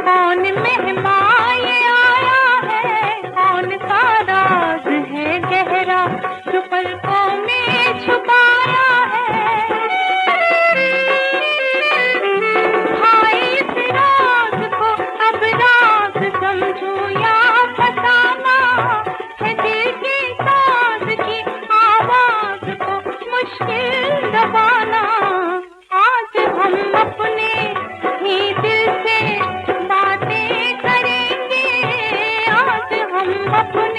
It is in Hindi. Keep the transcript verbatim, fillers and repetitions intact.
कौन मेहमान ये आया है, कौन सा राज है गहरा जो पलकों में छुपाया है। हाय इस राज को अब राज समझूं या फसाना है, दिल की सांस की आवाज को मुश्किल दबाना। आज हम अपने ही दिल से बातें करेंगे, आज हम अपने